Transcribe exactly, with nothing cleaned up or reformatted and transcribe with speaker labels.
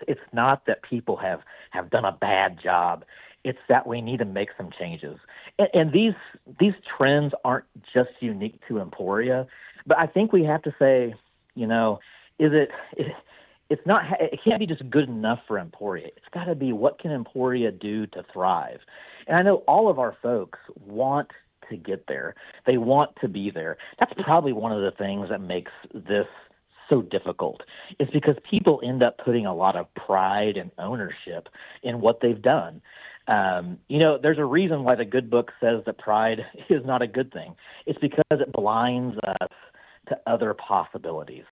Speaker 1: it's not that people have, have done a bad job. It's that we need to make some changes. And, and these these trends aren't just unique to Emporia, but I think we have to say, you know, is it, it it's not, it can't be just good enough for Emporia. It's got to be, what can Emporia do to thrive? And I know all of our folks want to get there. They want to be there. That's probably one of the things that makes this so difficult, is because people end up putting a lot of pride and ownership in what they've done. Um, you know, there's a reason why the good book says that pride is not a good thing. It's because it blinds us to other possibilities.